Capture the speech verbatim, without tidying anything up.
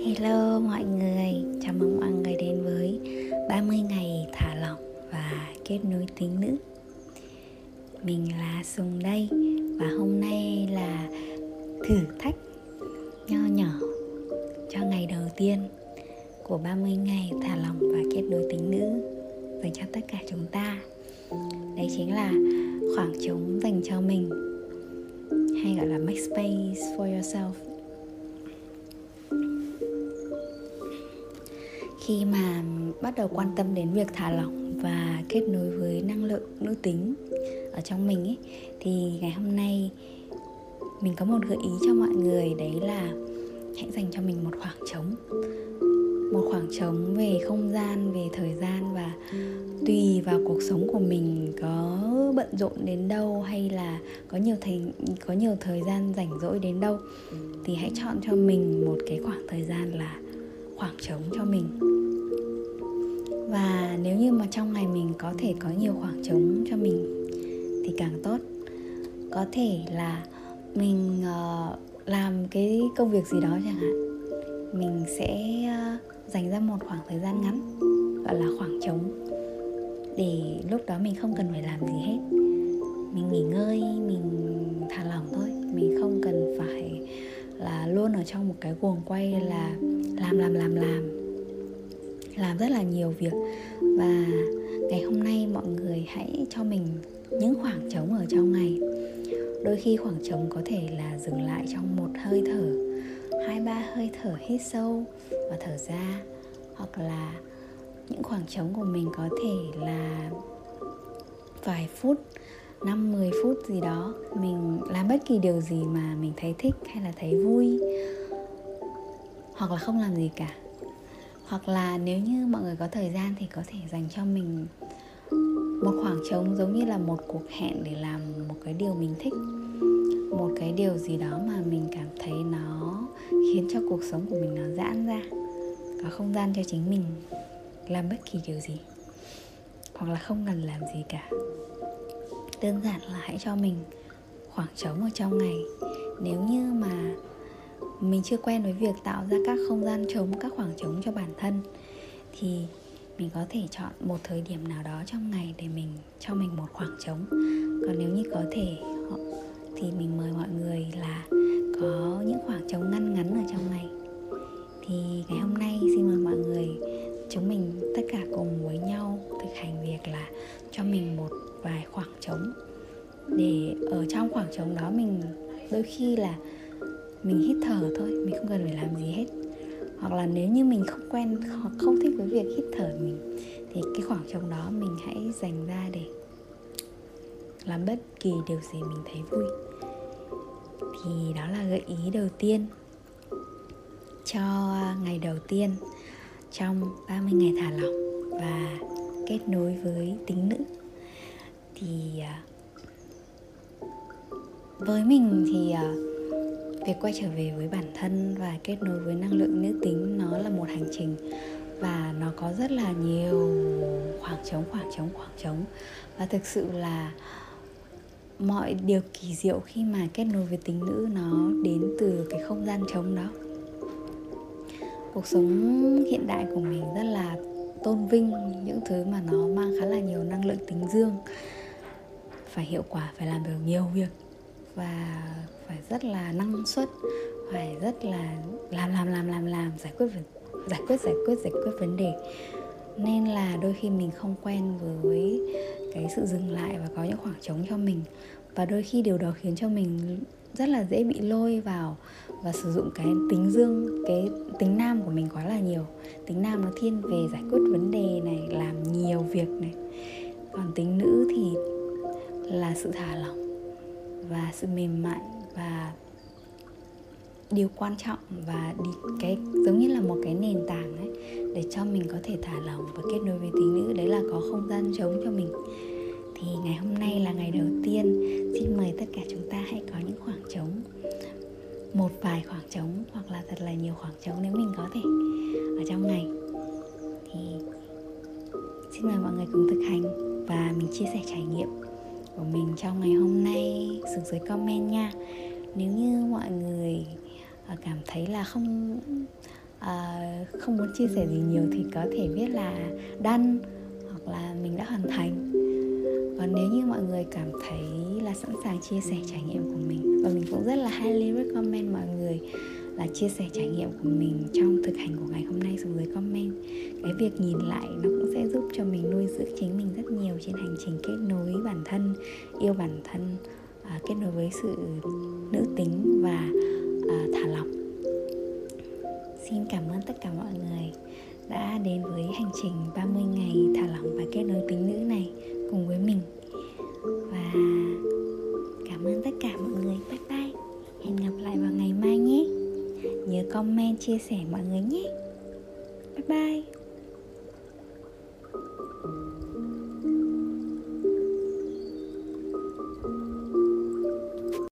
Hello mọi người, chào mừng mọi người đến với ba mươi ngày thả lỏng và kết nối tính nữ. Mình là Sùng đây, và hôm nay là thử thách nho nhỏ cho ngày đầu tiên của ba mươi ngày thả lỏng và kết nối tính nữ dành cho tất cả chúng ta. Đấy chính là khoảng trống dành cho mình, hay gọi là make space for yourself. Khi mà bắt đầu quan tâm đến việc thả lỏng và kết nối với năng lượng nữ tính ở trong mình ấy, thì ngày hôm nay mình có một gợi ý cho mọi người. Đấy là hãy dành cho mình một khoảng trống. Một khoảng trống về không gian, về thời gian, và tùy vào cuộc sống của mình có bận rộn đến đâu, hay là có nhiều thời, có nhiều thời gian rảnh rỗi đến đâu, thì hãy chọn cho mình một cái khoảng thời gian là khoảng trống cho mình. Và nếu như mà trong ngày mình có thể có nhiều khoảng trống cho mình thì càng tốt. Có thể là mình uh, làm cái công việc gì đó chẳng hạn, mình sẽ uh, dành ra một khoảng thời gian ngắn gọi là khoảng trống, để lúc đó mình không cần phải làm gì hết. Mình nghỉ ngơi, mình thả lỏng thôi. Mình không cần phải là luôn ở trong một cái guồng quay là làm làm làm làm làm rất là nhiều việc. Và ngày hôm nay mọi người hãy cho mình những khoảng trống ở trong ngày. Đôi khi khoảng trống có thể là dừng lại trong một hơi thở, hai ba hơi thở hít sâu và thở ra. Hoặc là những khoảng trống của mình có thể là vài phút, năm mười phút gì đó, mình làm bất kỳ điều gì mà mình thấy thích hay là thấy vui, hoặc là không làm gì cả. Hoặc là nếu như mọi người có thời gian thì có thể dành cho mình một khoảng trống giống như là một cuộc hẹn để làm một cái điều mình thích, một cái điều gì đó mà mình cảm thấy nó khiến cho cuộc sống của mình nó giãn ra, có không gian cho chính mình làm bất kỳ điều gì, hoặc là không cần làm gì cả. Đơn giản là hãy cho mình khoảng trống ở trong ngày. Nếu như mà mình chưa quen với việc tạo ra các không gian trống, các khoảng trống cho bản thân, thì mình có thể chọn một thời điểm nào đó trong ngày để mình cho mình một khoảng trống. Còn nếu như có thể thì mình mời mọi người là có những khoảng trống ngăn ngắn ở trong ngày. Thì ngày hôm nay xin mời mọi người, chúng mình tất cả cùng với nhau thực hành việc là cho mình một vài khoảng trống, để ở trong khoảng trống đó mình đôi khi là mình hít thở thôi, mình không cần phải làm gì hết. Hoặc là nếu như mình không quen hoặc không thích với việc hít thở mình, thì cái khoảng trống đó mình hãy dành ra để làm bất kỳ điều gì mình thấy vui. Thì đó là gợi ý đầu tiên cho ngày đầu tiên trong ba mươi ngày thả lỏng và kết nối với tính nữ. Thì với mình thì việc quay trở về với bản thân và kết nối với năng lượng nữ tính, nó là một hành trình, và nó có rất là nhiều khoảng trống, khoảng trống, khoảng trống. Và thực sự là mọi điều kỳ diệu khi mà kết nối với tính nữ nó đến từ cái không gian trống đó. Cuộc sống hiện đại của mình rất là tôn vinh những thứ mà nó mang khá là nhiều năng lượng tính dương. Phải hiệu quả, phải làm được nhiều việc, và phải rất là năng suất, phải rất là làm làm làm làm làm giải quyết giải quyết giải quyết giải quyết vấn đề. Nên là đôi khi mình không quen với cái sự dừng lại và có những khoảng trống cho mình. Và đôi khi điều đó khiến cho mình rất là dễ bị lôi vào và sử dụng cái tính dương, cái tính nam của mình quá là nhiều. Tính nam nó thiên về giải quyết vấn đề này, làm nhiều việc này. Còn tính nữ thì là sự thả lỏng và sự mềm mại, và điều quan trọng và đi, cái giống như là một cái nền tảng ấy, để cho mình có thể thả lỏng và kết nối với tính nữ. Đấy là có không gian trống cho mình. Thì ngày hôm nay là ngày đầu tiên, xin mời tất cả chúng ta hãy có những khoảng trống, một vài khoảng trống, hoặc là thật là nhiều khoảng trống nếu mình có thể ở trong ngày. Thì xin mời mọi người cùng thực hành, và mình chia sẻ trải nghiệm của mình trong ngày hôm nay xuống dưới comment nha. Nếu như mọi người cảm thấy là không à, không muốn chia sẻ gì nhiều thì có thể viết là done hoặc là mình đã hoàn thành. Còn nếu như mọi người cảm thấy là sẵn sàng chia sẻ trải nghiệm của mình, và mình cũng rất là highly recommend mọi người là chia sẻ trải nghiệm của mình trong thực hành của ngày hôm nay xuống dưới comment. Cái việc nhìn lại nó cũng sẽ giúp cho mình nuôi dưỡng chính mình rất nhiều trên hành trình kết nối bản thân, yêu bản thân, à, kết nối với sự nữ tính và à, thả lỏng. Xin cảm ơn tất cả mọi người đã đến với hành trình ba mươi ngày thả lỏng và kết nối tính nữ này cùng với mình. Và cảm ơn tất cả mọi người. Bye bye. Hẹn gặp lại vào ngày mai nhé. Nhớ comment chia sẻ mọi người nhé. Bye bye.